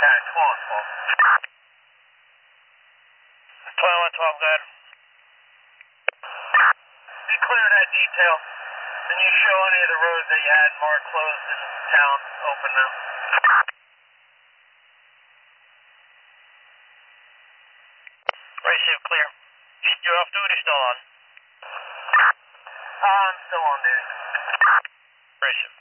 10, 12. 12, go ahead. You clear that detail. Can you show any of the roads that you had marked closed in town open now? Receive clear. You're off duty, still on? I'm still on duty. Receive.